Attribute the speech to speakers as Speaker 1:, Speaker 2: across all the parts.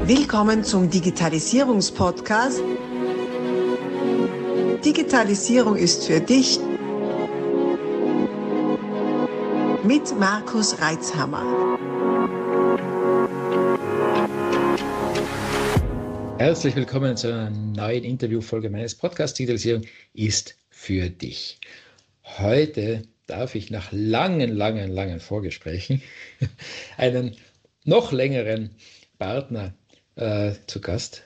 Speaker 1: Willkommen zum Digitalisierungspodcast. Digitalisierung ist für dich mit Markus Reitzhammer.
Speaker 2: Herzlich willkommen zu einer neuen Interviewfolge meines Podcasts Digitalisierung ist für dich. Heute darf ich nach langen Vorgesprächen einen noch längeren Partner zu Gast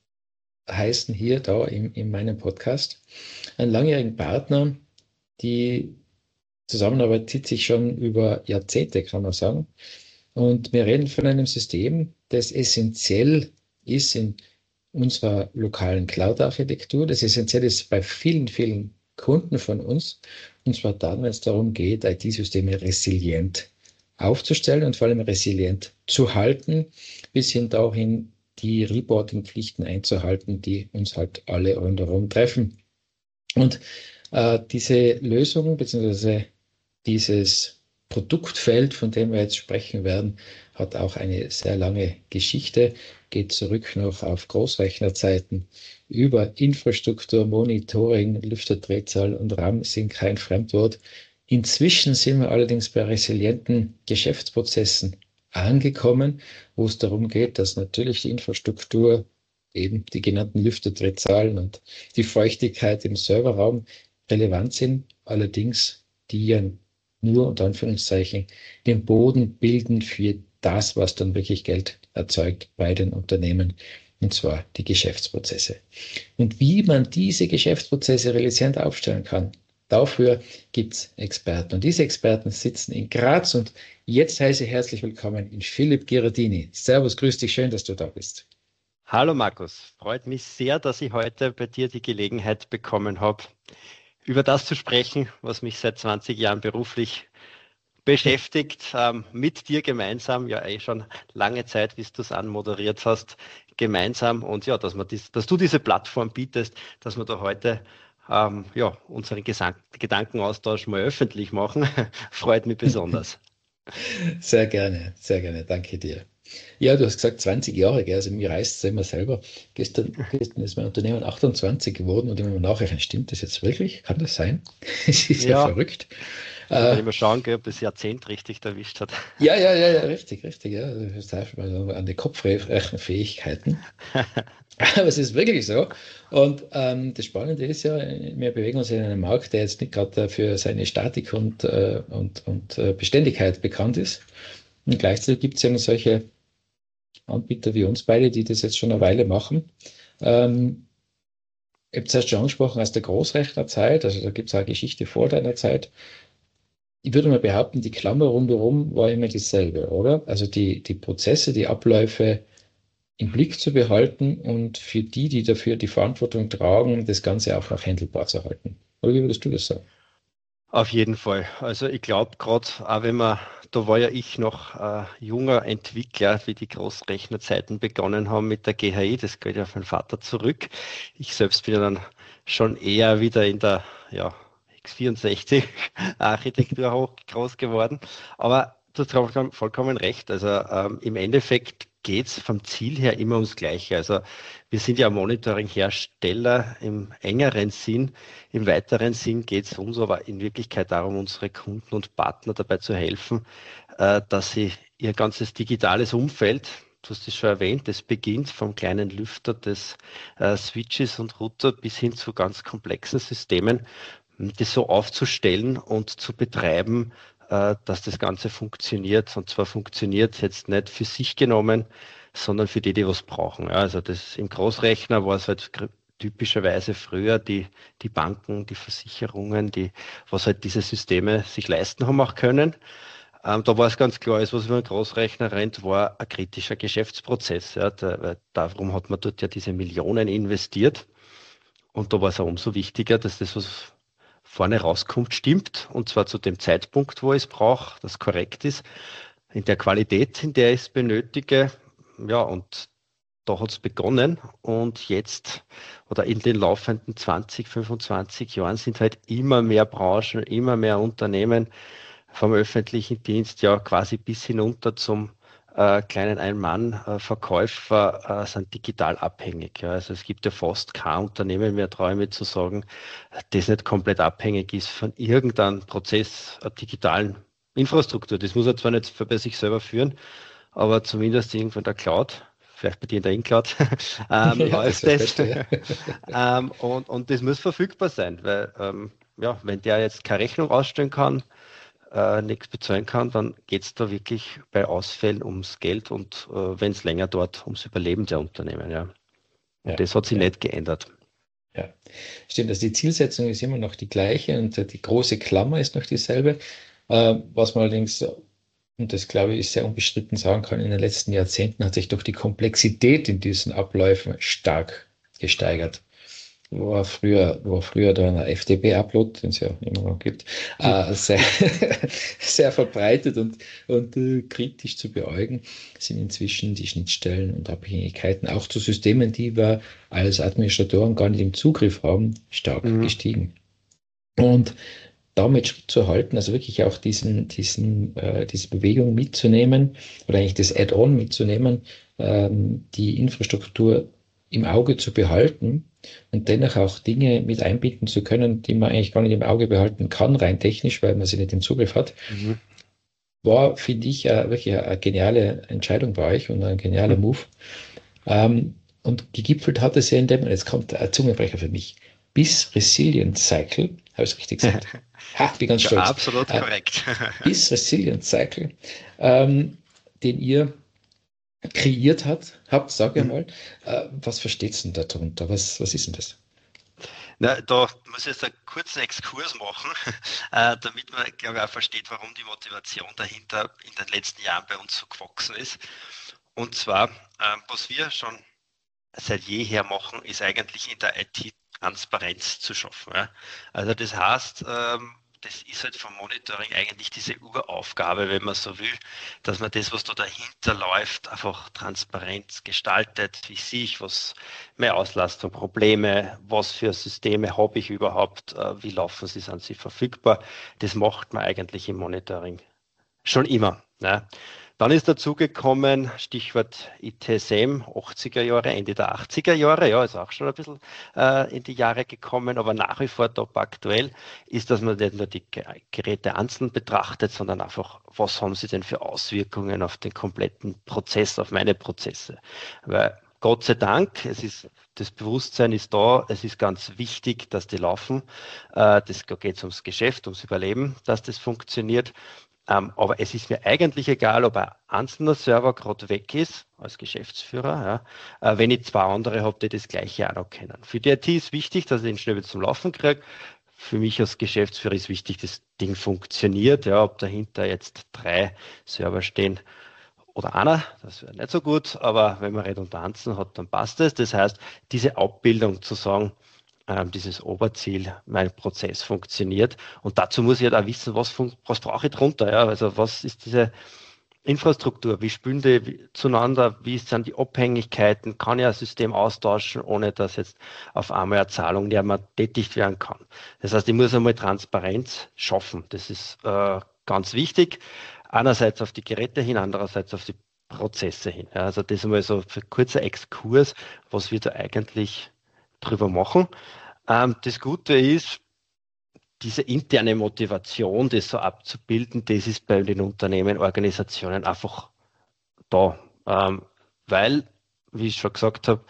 Speaker 2: heißen hier da in meinem Podcast. Einen langjährigen Partner, die Zusammenarbeit zieht sich schon über Jahrzehnte, kann man sagen. Und wir reden von einem System, das essentiell ist in unserer lokalen Cloud-Architektur, das essentiell ist bei vielen Kunden von uns, und zwar dann, wenn es darum geht, IT-Systeme resilient aufzustellen und vor allem resilient zu halten, bis hin dahin die Reporting-Pflichten einzuhalten, die uns halt alle rundherum treffen. Und diese Lösung bzw. dieses Produktfeld, von dem wir jetzt sprechen werden, hat auch eine sehr lange Geschichte, geht zurück noch auf Großrechnerzeiten. Über Infrastruktur, Monitoring, Lüfterdrehzahl und RAM sind kein Fremdwort. Inzwischen sind wir allerdings bei resilienten Geschäftsprozessen angekommen, wo es darum geht, dass natürlich die Infrastruktur, eben die genannten Lüfterdrehzahlen und die Feuchtigkeit im Serverraum relevant sind, allerdings die ja nur unter Anführungszeichen den Boden bilden für das, was dann wirklich Geld erzeugt bei den Unternehmen, und zwar die Geschäftsprozesse. Und wie man diese Geschäftsprozesse resilient aufstellen kann, dafür gibt es Experten. Und diese Experten sitzen in Graz und jetzt heiße ich herzlich willkommen in Philipp Gherardini. Servus, grüß dich, schön, dass du da bist.
Speaker 3: Hallo Markus, freut mich sehr, dass ich heute bei dir die Gelegenheit bekommen habe, über das zu sprechen, was mich seit 20 Jahren beruflich beschäftigt, mit dir gemeinsam, ja schon lange Zeit, wie du es anmoderiert hast, gemeinsam, und ja, dass du diese Plattform bietest, dass wir da heute unseren Gedankenaustausch mal öffentlich machen, freut mich besonders.
Speaker 2: Sehr gerne, danke dir. Ja, du hast gesagt 20 Jahre, gell? Also mir reißt es immer selber. Gestern ist mein Unternehmen 28 geworden und immer nachrechnen, stimmt das jetzt wirklich? Kann das sein? Es ist ja verrückt.
Speaker 3: Wenn ich mal schauen, ob das Jahrzehnt richtig erwischt hat.
Speaker 2: Ja, richtig, ja. Das heißt mal an die Kopfrechenfähigkeiten. Aber es ist wirklich so. Und das Spannende ist ja, wir bewegen uns in einem Markt, der jetzt nicht gerade für seine Statik und Beständigkeit bekannt ist. Und gleichzeitig gibt es ja noch solche Anbieter wie uns beide, die das jetzt schon eine Weile machen. Ich habe es erst schon angesprochen aus der Großrechnerzeit, also da gibt es auch eine Geschichte vor deiner Zeit. Ich würde mal behaupten, die Klammer rundherum war immer dieselbe, oder? Also die Prozesse, die Abläufe im Blick zu behalten und für die dafür die Verantwortung tragen, das Ganze auch noch handelbar zu halten. Oder wie würdest du das sagen?
Speaker 3: Auf jeden Fall. Also ich glaube gerade, auch wenn da war ja ich noch junger Entwickler, wie die Großrechnerzeiten begonnen haben mit der GHI, das geht ja auf meinen Vater zurück. Ich selbst bin ja dann schon eher wieder in der x64-Architektur groß geworden. Aber du hast vollkommen recht. Also im Endeffekt geht es vom Ziel her immer ums Gleiche. Also wir sind ja Monitoring-Hersteller im engeren Sinn. Im weiteren Sinn geht es uns aber in Wirklichkeit darum, unsere Kunden und Partner dabei zu helfen, dass sie ihr ganzes digitales Umfeld, du hast es schon erwähnt, das beginnt vom kleinen Lüfter des Switches und Router bis hin zu ganz komplexen Systemen, das so aufzustellen und zu betreiben, dass das Ganze funktioniert. Und zwar funktioniert jetzt nicht für sich genommen, sondern für die was brauchen. Ja, also das im Großrechner war es halt typischerweise früher die Banken, die Versicherungen, was halt diese Systeme sich leisten haben auch können. Da war es ganz klar, alles, was über einen Großrechner rennt, war ein kritischer Geschäftsprozess. Ja, darum hat man dort ja diese Millionen investiert. Und da war es auch umso wichtiger, dass das, was vorne rauskommt, stimmt. Und zwar zu dem Zeitpunkt, wo ich es brauche, das korrekt ist, in der Qualität, in der ich es benötige. Ja, und da hat es begonnen. Und jetzt oder in den laufenden 20, 25 Jahren sind halt immer mehr Branchen, immer mehr Unternehmen vom öffentlichen Dienst, ja quasi bis hinunter zum kleinen Ein-Mann-Verkäufer sind digital abhängig. Ja. Also es gibt ja fast kein Unternehmen mehr, traue ich mir zu sagen, das nicht komplett abhängig ist von irgendeinem Prozess, einer digitalen Infrastruktur. Das muss er zwar nicht bei sich selber führen, aber zumindest irgendwo in der Cloud, vielleicht bei dir in der In-Cloud,
Speaker 2: Ja,
Speaker 3: läuft
Speaker 2: das
Speaker 3: das.
Speaker 2: Beste, ja.
Speaker 3: Und das muss verfügbar sein, weil ja, wenn der jetzt keine Rechnung ausstellen kann, nichts bezahlen kann, dann geht es da wirklich bei Ausfällen ums Geld und wenn es länger dauert, ums Überleben der Unternehmen. Ja. Und
Speaker 2: Ja,
Speaker 3: das hat sich
Speaker 2: ja,
Speaker 3: nicht geändert.
Speaker 2: ja. Stimmt, also die Zielsetzung ist immer noch die gleiche und die große Klammer ist noch dieselbe. Was man allerdings, und das glaube ich ist sehr unbestritten sagen kann, in den letzten Jahrzehnten hat sich doch die Komplexität in diesen Abläufen stark gesteigert. Wo früher da ein FTP-Upload, den es ja immer noch gibt, sehr, sehr verbreitet und kritisch zu beäugen, sind inzwischen die Schnittstellen und Abhängigkeiten auch zu Systemen, die wir als Administratoren gar nicht im Zugriff haben, stark gestiegen. Und damit Schritt zu halten, also wirklich auch diese Bewegung mitzunehmen oder eigentlich das Add-on mitzunehmen, die Infrastruktur im Auge zu behalten und dennoch auch Dinge mit einbinden zu können, die man eigentlich gar nicht im Auge behalten kann, rein technisch, weil man sie nicht im Zugriff hat, war, finde ich, wirklich eine geniale Entscheidung bei euch und ein genialer Move. Und gegipfelt hat es ja in dem, jetzt kommt ein Zungenbrecher für mich, BIS Resilient Cycle, habe ich es richtig gesagt? Ha, bin ganz stolz.
Speaker 3: Ja, absolut korrekt.
Speaker 2: BIS Resilient Cycle, den ihr kreiert habt, sag ich mal. Was versteht ihr denn darunter? Was ist denn das?
Speaker 3: Na, da muss ich jetzt einen kurzen Exkurs machen, damit man, glaube ich, auch versteht, warum die Motivation dahinter in den letzten Jahren bei uns so gewachsen ist. Und zwar, was wir schon seit jeher machen, ist eigentlich in der IT Transparenz zu schaffen. Ja. Also das heißt, das ist halt vom Monitoring eigentlich diese Uraufgabe, wenn man so will, dass man das, was da dahinter läuft, einfach transparent gestaltet. Wie sehe ich was, mehr Auslastung, Probleme, was für Systeme habe ich überhaupt, wie laufen sie, sind sie verfügbar. Das macht man eigentlich im Monitoring schon immer. Ne? Dann ist dazugekommen, Stichwort ITSM, 80er Jahre, Ende der 80er Jahre, ja, ist auch schon ein bisschen in die Jahre gekommen, aber nach wie vor top aktuell ist, dass man nicht nur die Geräte einzeln betrachtet, sondern einfach, was haben sie denn für Auswirkungen auf den kompletten Prozess, auf meine Prozesse. Weil Gott sei Dank, das Bewusstsein ist da, es ist ganz wichtig, dass die laufen. Da geht es ums Geschäft, ums Überleben, dass das funktioniert. Aber es ist mir eigentlich egal, ob ein einzelner Server gerade weg ist, als Geschäftsführer, ja, wenn ich zwei andere habe, die das Gleiche auch noch kennen. Für die IT ist wichtig, dass ich den schnell wieder zum Laufen kriege. Für mich als Geschäftsführer ist wichtig, dass das Ding funktioniert. Ja, ob dahinter jetzt 3 Server stehen oder einer, das wäre nicht so gut, aber wenn man Redundanzen hat, dann passt es. Das heißt, diese Abbildung zu sagen, dieses Oberziel, mein Prozess funktioniert. Und dazu muss ich halt auch wissen, was brauche ich drunter. Ja? Also was ist diese Infrastruktur? Wie spielen die zueinander? Wie sind die Abhängigkeiten? Kann ich ein System austauschen, ohne dass jetzt auf einmal eine Zahlung nicht mehr tätigt werden kann? Das heißt, ich muss einmal Transparenz schaffen. Das ist ganz wichtig. Einerseits auf die Geräte hin, andererseits auf die Prozesse hin. Ja? Also das ist mal so ein kurzer Exkurs, was wir da eigentlich drüber machen. Das Gute ist, diese interne Motivation, das so abzubilden, das ist bei den Unternehmen, Organisationen einfach da. Weil, wie ich schon gesagt habe,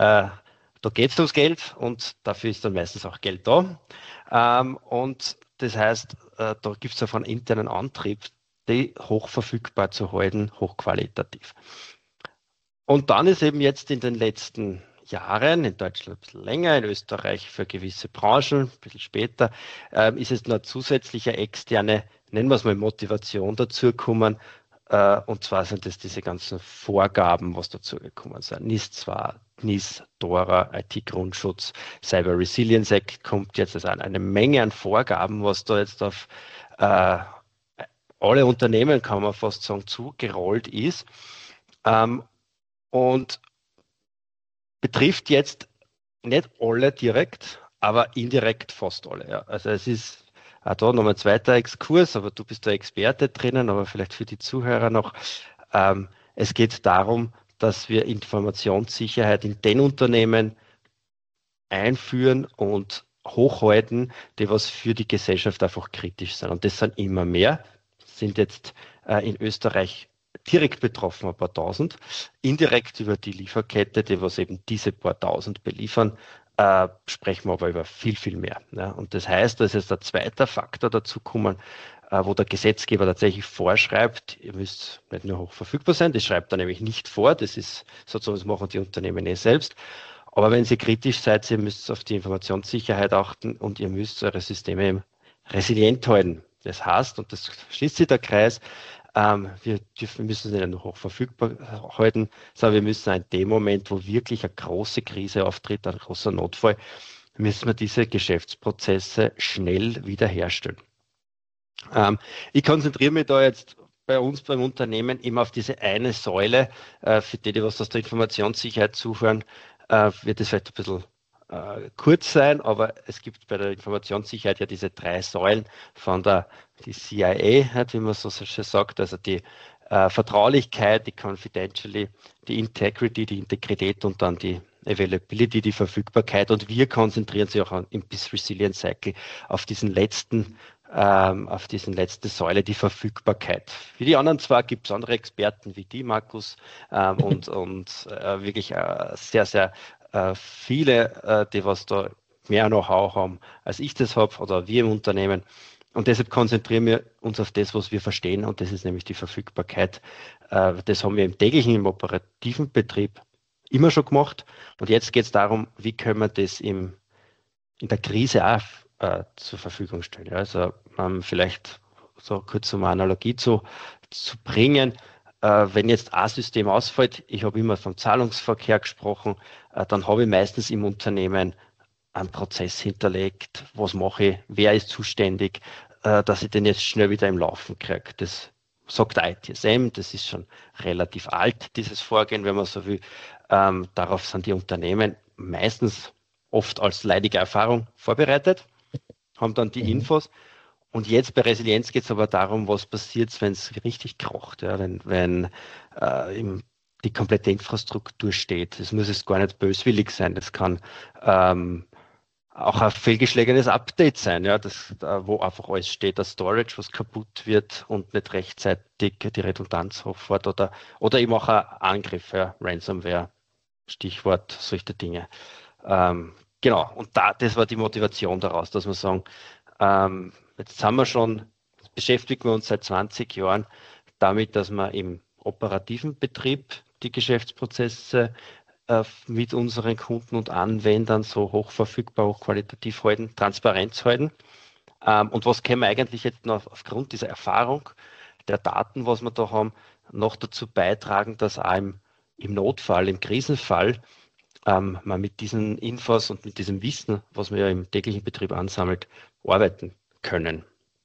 Speaker 3: da geht es ums Geld und dafür ist dann meistens auch Geld da. Und das heißt, da gibt es einfach einen internen Antrieb, die hoch verfügbar zu halten, hochqualitativ. Und dann ist eben jetzt in den letzten Jahren, in Deutschland ein bisschen länger, in Österreich für gewisse Branchen, ein bisschen später, ist es noch zusätzliche externe, nennen wir es mal Motivation dazugekommen. Und zwar sind es diese ganzen Vorgaben, was dazugekommen sind. NIS 2, NIS, DORA, IT-Grundschutz, Cyber Resilience Act kommt jetzt. Also eine Menge an Vorgaben, was da jetzt auf alle Unternehmen, kann man fast sagen, zugerollt ist. Und betrifft jetzt nicht alle direkt, aber indirekt fast alle. Ja. Also es ist auch da nochmal ein zweiter Exkurs, aber du bist der Experte drinnen, aber vielleicht für die Zuhörer noch. Es geht darum, dass wir Informationssicherheit in den Unternehmen einführen und hochhalten, die was für die Gesellschaft einfach kritisch sind. Und das sind immer mehr, sind jetzt in Österreich direkt betroffen, ein paar tausend, indirekt über die Lieferkette, die was eben diese paar tausend beliefern, sprechen wir aber über viel, viel mehr. Ja. Und das heißt, da ist jetzt ein zweiter Faktor dazu kommen, wo der Gesetzgeber tatsächlich vorschreibt, ihr müsst nicht nur hoch verfügbar sein, das schreibt er nämlich nicht vor, das ist sozusagen, das machen die Unternehmen selbst. Aber wenn ihr kritisch seid, ihr müsst auf die Informationssicherheit achten und ihr müsst eure Systeme resilient halten. Das heißt, und das schließt sich der Kreis, wir müssen sie nicht nur hoch verfügbar halten, sondern wir müssen in dem Moment, wo wirklich eine große Krise auftritt, ein großer Notfall, müssen wir diese Geschäftsprozesse schnell wiederherstellen. Ich konzentriere mich da jetzt bei uns beim Unternehmen immer auf diese eine Säule, für die was aus der Informationssicherheit zuhören, wird es vielleicht ein bisschen kurz sein, aber es gibt bei der Informationssicherheit ja diese 3 Säulen von die CIA, wie man so schön sagt, also die Vertraulichkeit, die Confidentiality, die Integrity, die Integrität und dann die Availability, die Verfügbarkeit. Und wir konzentrieren sich auch im BIS Resilience Cycle auf diesen letzte Säule, die Verfügbarkeit. Für die anderen zwar gibt es andere Experten wie die, Markus, und wirklich sehr, sehr viele, die was da mehr Know-how haben, als ich das habe oder wir im Unternehmen. Und deshalb konzentrieren wir uns auf das, was wir verstehen, und das ist nämlich die Verfügbarkeit. Das haben wir im täglichen, im operativen Betrieb immer schon gemacht. Und jetzt geht es darum, wie können wir das in der Krise auch zur Verfügung stellen. Ja, also vielleicht so kurz um eine Analogie zu bringen, wenn jetzt ein System ausfällt, ich habe immer vom Zahlungsverkehr gesprochen, dann habe ich meistens im Unternehmen einen Prozess hinterlegt, was mache ich, wer ist zuständig, dass ich den jetzt schnell wieder im Laufen kriege. Das sagt ITSM, das ist schon relativ alt, dieses Vorgehen, wenn man so will. Darauf sind die Unternehmen meistens oft als leidige Erfahrung vorbereitet, haben dann die Infos. Und jetzt bei Resilienz geht es aber darum, was passiert, wenn es richtig kracht, ja, wenn die komplette Infrastruktur steht. Das muss jetzt gar nicht böswillig sein, das kann auch ein fehlgeschlagenes Update sein, ja, wo einfach alles steht, das Storage, was kaputt wird und nicht rechtzeitig die Redundanz hochfährt oder eben auch ein Angriff, ja, Ransomware, Stichwort, solche Dinge. Genau, und das war die Motivation daraus, dass wir sagen, jetzt beschäftigen wir uns seit 20 Jahren damit, dass wir im operativen Betrieb die Geschäftsprozesse mit unseren Kunden und Anwendern so hoch verfügbar, hochqualitativ halten, Transparenz halten. Und was können wir eigentlich jetzt noch aufgrund dieser Erfahrung der Daten, was wir da haben, noch dazu beitragen, dass auch im Notfall, im Krisenfall, man mit diesen Infos und mit diesem Wissen, was man ja im täglichen Betrieb ansammelt, arbeiten können.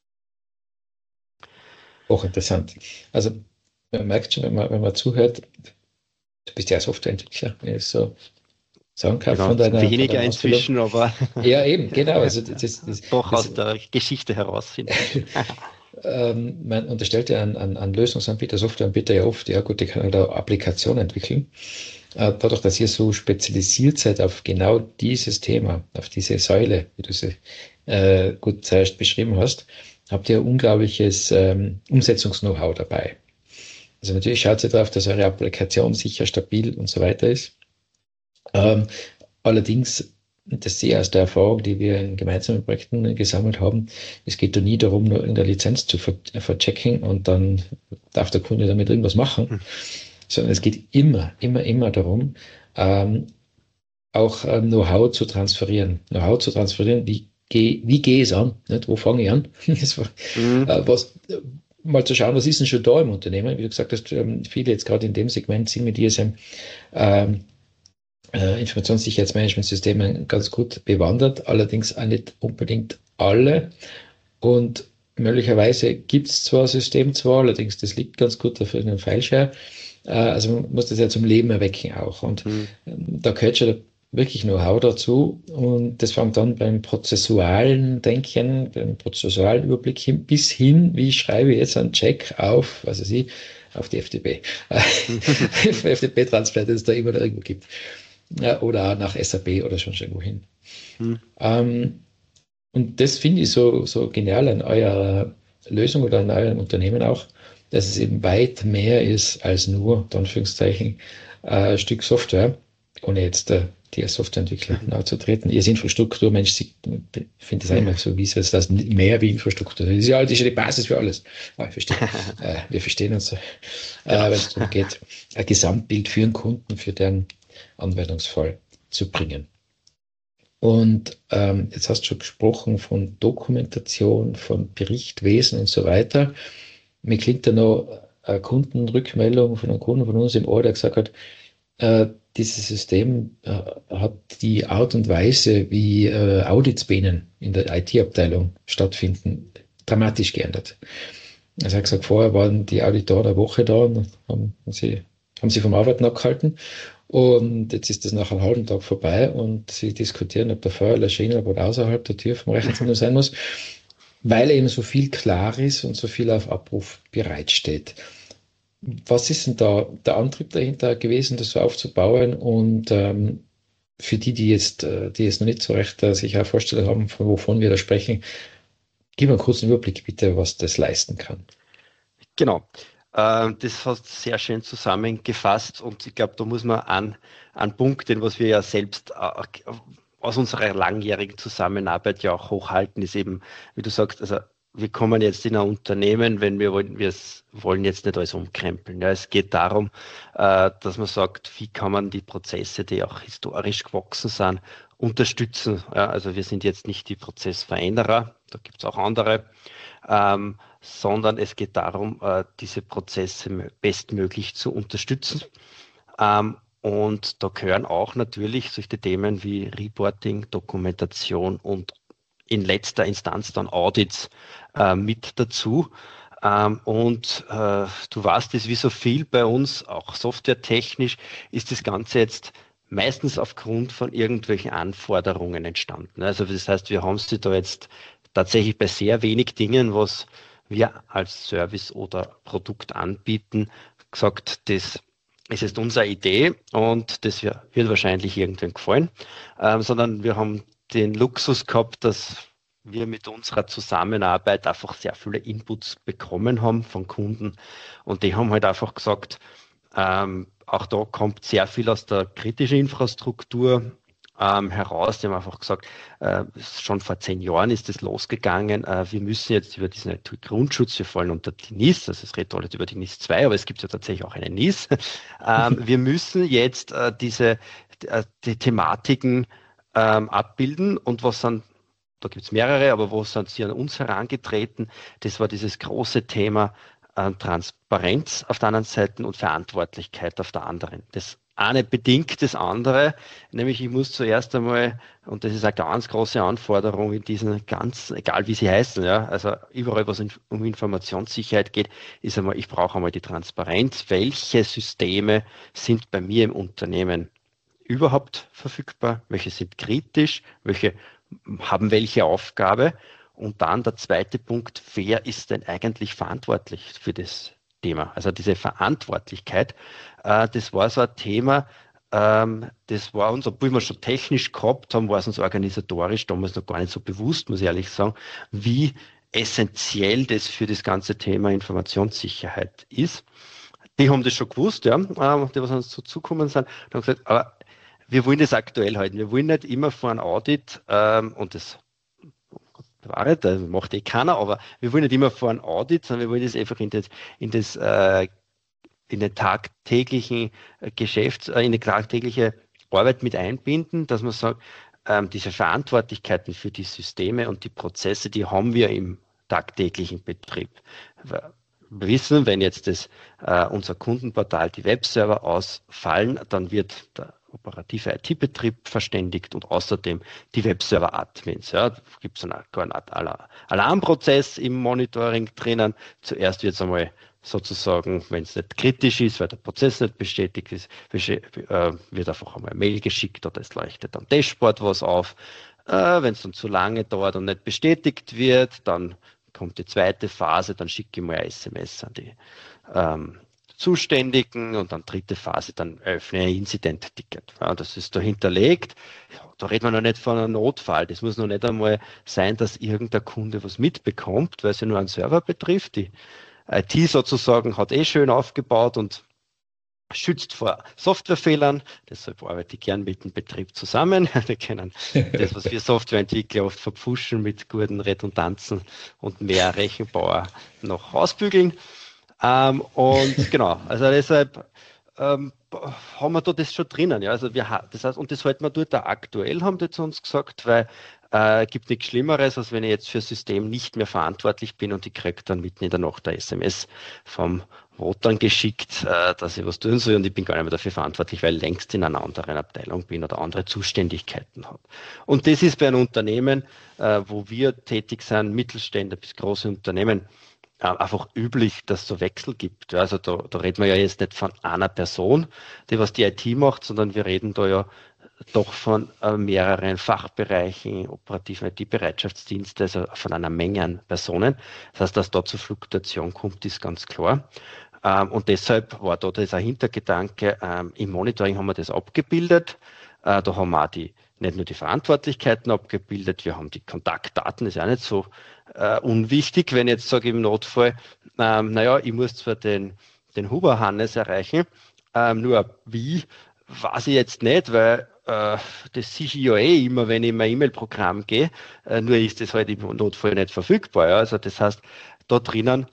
Speaker 2: Hochinteressant. Also man merkt schon, wenn man zuhört, du bist ja Softwareentwickler, wenn ich so sagen kann.
Speaker 3: Genau,
Speaker 2: von deiner
Speaker 3: weniger inzwischen, aber
Speaker 2: ja, eben, genau. Also
Speaker 3: doch aus der Geschichte heraus, finde ich.
Speaker 2: Man unterstellt ja an Lösungsanbieter, Softwareanbieter ja oft, ja gut, die können da Applikationen entwickeln. Dadurch, dass ihr so spezialisiert seid auf genau dieses Thema, auf diese Säule, wie du sie gut zuerst beschrieben hast, habt ihr unglaubliches Umsetzungs-Know-how dabei. Also natürlich schaut ihr darauf, dass eure Applikation sicher, stabil und so weiter ist. Allerdings, das sehe ich aus der Erfahrung, die wir in gemeinsamen Projekten gesammelt haben, es geht da nie darum, nur in der Lizenz zu verchecken und dann darf der Kunde damit irgendwas machen, sondern es geht immer darum, auch Know-how zu transferieren. Know-how zu transferieren, wie gehe ich es an? Nicht? Wo fange ich an? Mal zu schauen, was ist denn schon da im Unternehmen? Wie du gesagt hast, viele jetzt gerade in dem Segment sind mit ISM Informationssicherheitsmanagementsystemen ganz gut bewandert, allerdings auch nicht unbedingt alle. Und möglicherweise gibt es zwar System, allerdings das liegt ganz gut auf irgendeinem Fileshare. Also man muss das ja zum Leben erwecken auch. Und da gehört schon wirklich Know-how dazu. Und das fängt dann beim prozessualen Denken, beim prozessualen Überblick hin, bis hin, wie schreibe ich jetzt einen Check auf, was weiß ich, auf die FDP. FDP-Transfer, den es da immer noch irgendwo gibt. Oder auch nach SAP oder schon irgendwo hin. Und das finde ich so genial an eurer Lösung oder an eurem Unternehmen auch, dass es eben weit mehr ist als nur, unter Anführungszeichen, ein Stück Software, ohne jetzt die Softwareentwickler nahe zu treten. Ihr als Infrastrukturmensch, ich finde das auch immer so, wie es das mehr wie Infrastruktur. Das ist ja die Basis für alles. Aber ich verstehe. Wir verstehen uns, wenn es darum geht, ein Gesamtbild für einen Kunden, für deren Anwendungsfall zu bringen. Und jetzt hast du schon gesprochen von Dokumentation, von Berichtwesen und so weiter. Mir klingt da noch eine Kundenrückmeldung von einem Kunden von uns im Ohr, der gesagt hat, dieses System hat die Art und Weise, wie Audits bei Ihnen in der IT-Abteilung stattfinden, dramatisch geändert. Also er hat gesagt, vorher waren die Auditoren eine Woche da und haben sie vom Arbeiten abgehalten. Und jetzt ist das nach einem halben Tag vorbei und sie diskutieren, ob der Feuerlöscher innerhalb oder außerhalb der Tür vom Rechenzentrum sein muss, weil eben so viel klar ist und so viel auf Abruf bereitsteht. Was ist denn da der Antrieb dahinter gewesen, das so aufzubauen? Und für die jetzt noch nicht so recht sich eine Vorstellung haben, von wovon wir da sprechen, gib mir einen kurzen Überblick bitte, was das leisten kann.
Speaker 3: Genau. Das hast du sehr schön zusammengefasst und ich glaube, da muss man an Punkt, den was wir ja selbst aus unserer langjährigen Zusammenarbeit ja auch hochhalten, ist eben, wie du sagst, also wir kommen jetzt in ein Unternehmen, wenn wir wollen jetzt nicht alles umkrempeln. Ja, es geht darum, dass man sagt, wie kann man die Prozesse, die auch historisch gewachsen sind, unterstützen. Ja, also wir sind jetzt nicht die Prozessveränderer, da gibt es auch andere, sondern es geht darum, diese Prozesse bestmöglich zu unterstützen. Und da gehören auch natürlich solche Themen wie Reporting, Dokumentation und in letzter Instanz dann Audits mit dazu. Und du weißt, das wie so viel bei uns, auch softwaretechnisch, ist das Ganze jetzt meistens aufgrund von irgendwelchen Anforderungen entstanden. Also das heißt, wir haben sie da jetzt tatsächlich bei sehr wenig Dingen, was wir als Service oder Produkt anbieten, gesagt, das ist jetzt unsere Idee und das wird wahrscheinlich irgendwann gefallen, sondern wir haben den Luxus gehabt, dass wir mit unserer Zusammenarbeit einfach sehr viele Inputs bekommen haben von Kunden und die haben halt einfach gesagt, auch da kommt sehr viel aus der kritischen Infrastruktur heraus. Die haben einfach gesagt, schon vor 10 Jahren ist das losgegangen. Wir müssen jetzt über diesen Grundschutz, wir fallen unter die NIS, also es redet alles über die NIS 2, aber es gibt ja tatsächlich auch eine NIS. Wir müssen jetzt die Thematiken abbilden und da gibt es mehrere, aber wo sind sie an uns herangetreten? Das war dieses große Thema Transparenz auf der anderen Seite und Verantwortlichkeit auf der anderen. Das eine bedingt das andere, nämlich ich muss zuerst einmal, und das ist eine ganz große Anforderung in diesen egal wie sie heißen, ja, also überall, was um Informationssicherheit geht, ist einmal, ich brauche einmal die Transparenz, welche Systeme sind bei mir im Unternehmen überhaupt verfügbar, welche sind kritisch, welche haben welche Aufgabe. Und dann der zweite Punkt, wer ist denn eigentlich verantwortlich für das Thema? Also diese Verantwortlichkeit, das war so ein Thema, das war uns, obwohl wir schon technisch gehabt haben, war es uns organisatorisch damals noch gar nicht so bewusst, muss ich ehrlich sagen, wie essentiell das für das ganze Thema Informationssicherheit ist. Die haben das schon gewusst, ja, die, was uns zugekommen sind, und haben gesagt, aber wir wollen das aktuell halten. Wir wollen nicht immer vor einem Audit, und das macht keiner, aber wir wollen nicht immer vor einem Audit, sondern wir wollen das einfach in den tagtäglichen in die tagtägliche Arbeit mit einbinden, dass man sagt, diese Verantwortlichkeiten für die Systeme und die Prozesse, die haben wir im tagtäglichen Betrieb. Wir wissen, wenn jetzt unser Kundenportal, die Webserver ausfallen, dann wird der operative IT-Betrieb verständigt und außerdem die Webserver-Admins. Ja, da gibt es gar eine Art Alarmprozess im Monitoring drinnen. Zuerst wird es einmal sozusagen, wenn es nicht kritisch ist, weil der Prozess nicht bestätigt ist, wird einfach einmal eine Mail geschickt oder es leuchtet am Dashboard was auf. Wenn es dann zu lange dauert und nicht bestätigt wird, dann kommt die zweite Phase, dann schicke ich mal ein SMS an die Zuständigen und dann dritte Phase, dann öffne ein Incident-Ticket. Ja, das ist da hinterlegt. Ja, da redet man noch nicht von einem Notfall. Das muss noch nicht einmal sein, dass irgendein Kunde was mitbekommt, weil es ja nur einen Server betrifft. Die IT sozusagen hat schön aufgebaut und schützt vor Softwarefehlern. Deshalb arbeite ich gern mit dem Betrieb zusammen. Wir können das, was wir Softwareentwickler oft verpfuschen, mit guten Redundanzen und mehr Rechenpower noch ausbügeln. Und genau, also deshalb haben wir da das schon drinnen. Ja. Also das heißt, und das halten wir dort auch aktuell, haben die zu uns gesagt, weil gibt nichts Schlimmeres, als wenn ich jetzt für ein System nicht mehr verantwortlich bin und ich kriege dann mitten in der Nacht eine SMS vom Wotan geschickt, dass ich was tun soll und ich bin gar nicht mehr dafür verantwortlich, weil ich längst in einer anderen Abteilung bin oder andere Zuständigkeiten habe. Und das ist bei einem Unternehmen, wo wir tätig sind, Mittelständler bis große Unternehmen, einfach üblich, dass es so Wechsel gibt. Also da reden wir ja jetzt nicht von einer Person, die was die IT macht, sondern wir reden da ja doch von mehreren Fachbereichen, operativen IT-Bereitschaftsdienste, also von einer Menge an Personen. Das heißt, dass da zur Fluktuation kommt, ist ganz klar. Und deshalb war da dieser Hintergedanke, im Monitoring haben wir das abgebildet. Da haben wir auch nicht nur die Verantwortlichkeiten abgebildet, wir haben die Kontaktdaten, ist ja nicht so unwichtig, wenn ich jetzt sage im Notfall, ich muss zwar den Huber Hannes erreichen, nur wie, weiß ich jetzt nicht, weil das sehe ich ja immer, wenn ich in mein E-Mail-Programm gehe, nur ist das halt im Notfall nicht verfügbar. Ja. Also das heißt, da drinnen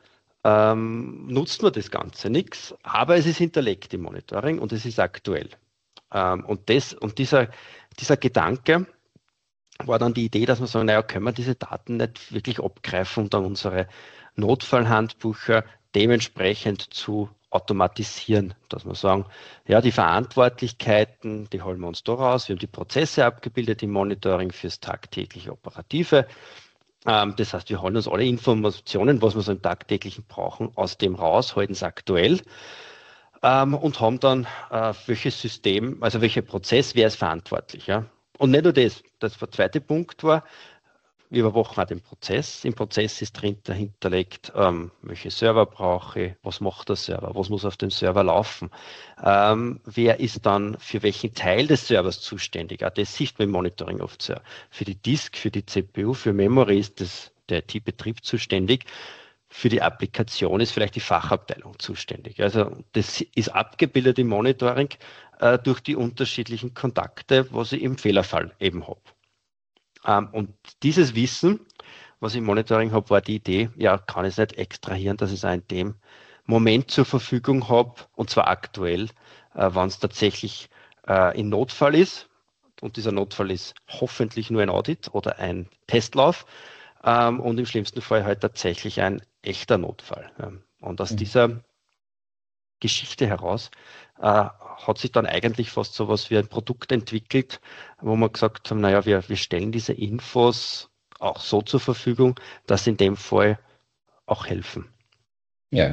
Speaker 3: nutzt man das Ganze nichts, aber es ist hinterlegt im Monitoring und es ist aktuell. Und dieser Gedanke war dann die Idee, dass man sagen, können wir diese Daten nicht wirklich abgreifen und dann unsere Notfallhandbücher dementsprechend zu automatisieren, dass wir sagen, ja, die Verantwortlichkeiten, die holen wir uns da raus, wir haben die Prozesse abgebildet im Monitoring fürs tagtägliche Operative. Das heißt, wir holen uns alle Informationen, was wir so im tagtäglichen brauchen, aus dem raus, halten es aktuell und haben dann welches System, also welcher Prozess, wer ist verantwortlich. Ja? Und nicht nur das, der zweite Punkt war, wir überwachen auch den Prozess. Im Prozess ist dahinterlegt, welche Server brauche ich, was macht der Server, was muss auf dem Server laufen, wer ist dann für welchen Teil des Servers zuständig. Auch das sieht man im Monitoring oft sehr. Für die Disk, für die CPU, für Memory ist der IT-Betrieb zuständig. Für die Applikation ist vielleicht die Fachabteilung zuständig. Also das ist abgebildet im Monitoring durch die unterschiedlichen Kontakte, was ich im Fehlerfall eben habe. Und dieses Wissen, was ich im Monitoring habe, war die Idee, ja, kann ich es nicht extrahieren, dass ich es auch in dem Moment zur Verfügung habe, und zwar aktuell, wenn es tatsächlich ein Notfall ist. Und dieser Notfall ist hoffentlich nur ein Audit oder ein Testlauf und im schlimmsten Fall halt tatsächlich ein echter Notfall. Und aus dieser Geschichte heraus hat sich dann eigentlich fast so was wie ein Produkt entwickelt, wo wir gesagt haben, wir stellen diese Infos auch so zur Verfügung, dass sie in dem Fall auch helfen.
Speaker 2: Ja.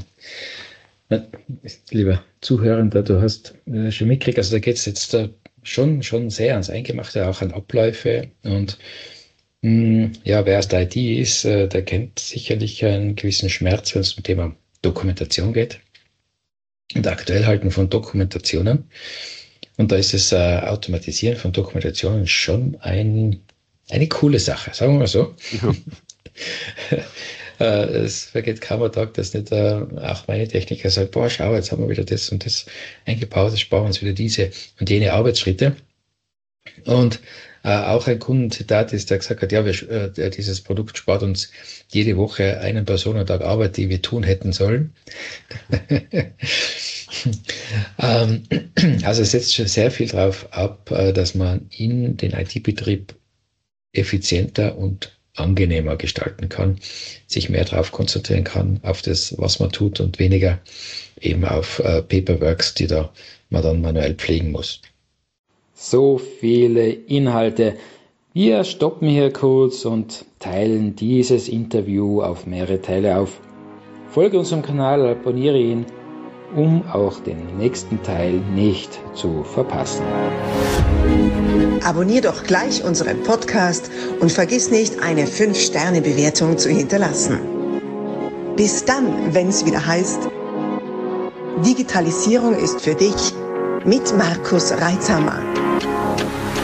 Speaker 2: Lieber Zuhörender, du hast schon mitgekriegt, also da geht es jetzt schon sehr ans Eingemachte, auch an Abläufe und wer aus der IT ist, der kennt sicherlich einen gewissen Schmerz, wenn es um das Thema Dokumentation geht. Und aktuell halten von Dokumentationen. Und da ist das Automatisieren von Dokumentationen schon eine coole Sache, sagen wir mal so. Ja. Es vergeht kaum ein Tag, dass nicht auch meine Techniker sagen, schau, jetzt haben wir wieder das und das eingebaut, jetzt sparen wir uns wieder diese und jene Arbeitsschritte. Und auch ein Kundenzitat ist, der gesagt hat, dieses Produkt spart uns jede Woche einen Personentag Arbeit, die wir tun hätten sollen. Also es setzt schon sehr viel darauf ab, dass man in den IT-Betrieb effizienter und angenehmer gestalten kann, sich mehr darauf konzentrieren kann, auf das, was man tut und weniger eben auf Paperworks, die man dann manuell pflegen muss.
Speaker 4: So viele Inhalte. Wir stoppen hier kurz und teilen dieses Interview auf mehrere Teile auf. Folge unserem Kanal, abonniere ihn, um auch den nächsten Teil nicht zu verpassen.
Speaker 1: Abonnier doch gleich unseren Podcast und vergiss nicht, eine 5-Sterne-Bewertung zu hinterlassen. Bis dann, wenn es wieder heißt: Digitalisierung ist für dich mit Markus Reitzhammer.